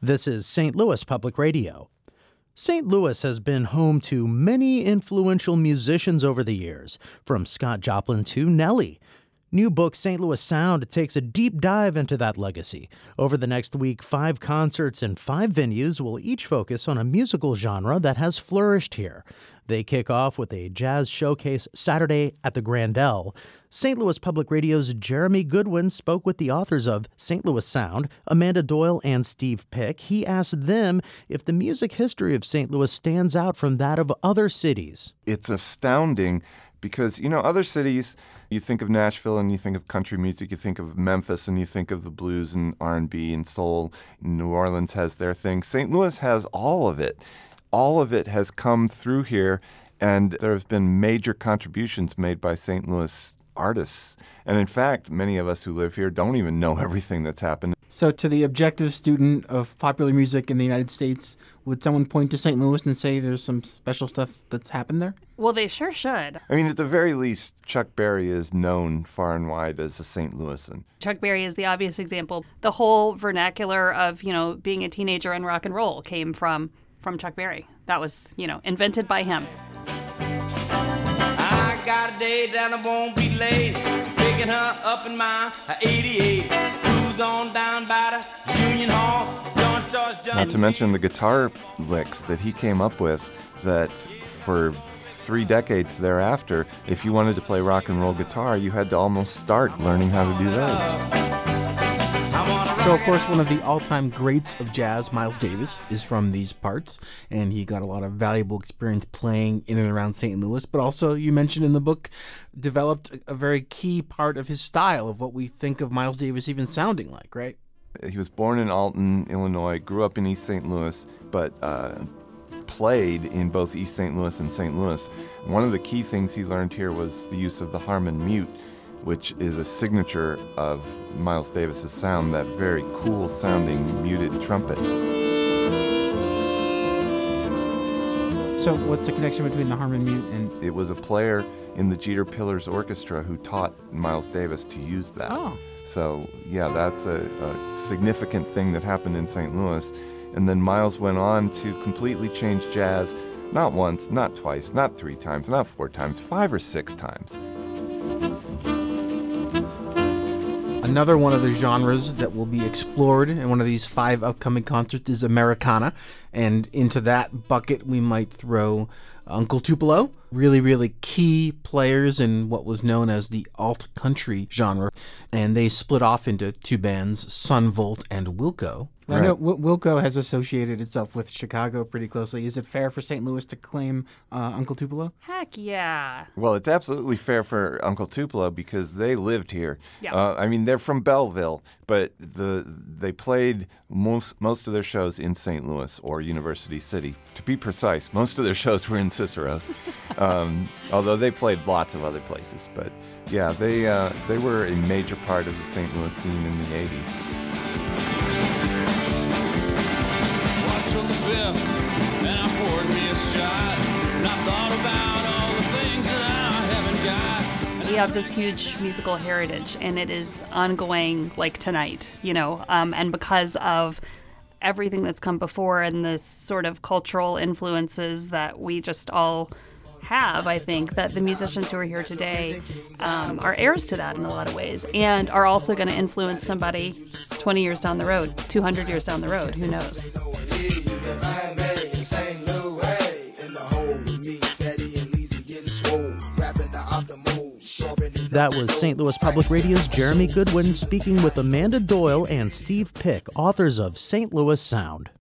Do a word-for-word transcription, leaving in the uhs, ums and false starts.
This is Saint Louis Public Radio. Saint Louis has been home to many influential musicians over the years, from Scott Joplin to Nelly. New book Saint Louis Sound takes a deep dive into that legacy. Over the next week, five concerts and five venues will each focus on a musical genre that has flourished here. They kick off with a jazz showcase Saturday at the Grandel. Saint Louis Public Radio's Jeremy Goodwin spoke with the authors of Saint Louis Sound, Amanda Doyle and Steve Pick. He asked them if the music history of Saint Louis stands out from that of other cities. It's astounding because, you know, other cities, you think of Nashville and you think of country music, you think of Memphis and you think of the blues and R and B and soul. New Orleans has their thing. Saint Louis has all of it. All of it has come through here, and there have been major contributions made by Saint Louis artists. And in fact, many of us who live here don't even know everything that's happened. So to the objective student of popular music in the United States, would someone point to Saint Louis and say there's some special stuff that's happened there? Well, they sure should. I mean, at the very least, Chuck Berry is known far and wide as a Saint Louisan. Chuck Berry is the obvious example. The whole vernacular of, you know, being a teenager and rock and roll came from, from Chuck Berry. That was, you know, invented by him. I got a day that I won't be late, picking her up in my eighty-eight. Cruise on down by the Union Hall. John starts jumping. Not to mention the guitar licks that he came up with that for three decades thereafter, if you wanted to play rock and roll guitar, you had to almost start learning how to do those. So, of course, one of the all-time greats of jazz, Miles Davis, is from these parts, and he got a lot of valuable experience playing in and around Saint Louis, but also, you mentioned in the book, developed a very key part of his style of what we think of Miles Davis even sounding like, right? He was born in Alton, Illinois, grew up in East Saint Louis, but uh, played in both East Saint Louis and Saint Louis. One of the key things he learned here was the use of the Harmon mute, which is a signature of Miles Davis's sound, that very cool sounding muted trumpet. So what's the connection between the Harmon mute and... It was a player in the Jeter Pillars Orchestra who taught Miles Davis to use that. Oh. So, yeah, that's a, a significant thing that happened in Saint Louis. And then Miles went on to completely change jazz, not once, not twice, not three times, not four times, five or six times. Another one of the genres that will be explored in one of these five upcoming concerts is Americana. And into that bucket, we might throw Uncle Tupelo, really, really key players in what was known as the alt-country genre. And they split off into two bands, Son Volt and Wilco. Right. I know w- Wilco has associated itself with Chicago pretty closely. Is it fair for Saint Louis to claim uh, Uncle Tupelo? Heck yeah. Well, it's absolutely fair for Uncle Tupelo because they lived here. Yeah. Uh, I mean, they're from Belleville, but the they played most most of their shows in Saint Louis or University City. To be precise, most of their shows were in Cicero's, um, although they played lots of other places. But yeah, they uh, they were a major part of the Saint Louis scene in the eighties. Took a fifth, and I poured me a shot, and I thought about all the things that I haven't got. We have this huge musical heritage, and it is ongoing like tonight, you know, um, and because of everything that's come before and this sort of cultural influences that we just all have, I think that the musicians who are here today um, are heirs to that in a lot of ways, and are also going to influence somebody twenty years down the road, two hundred years down the road, who knows. That was Saint Louis Public Radio's Jeremy Goodwin speaking with Amanda Doyle and Steve Pick, authors of Saint Louis Sound.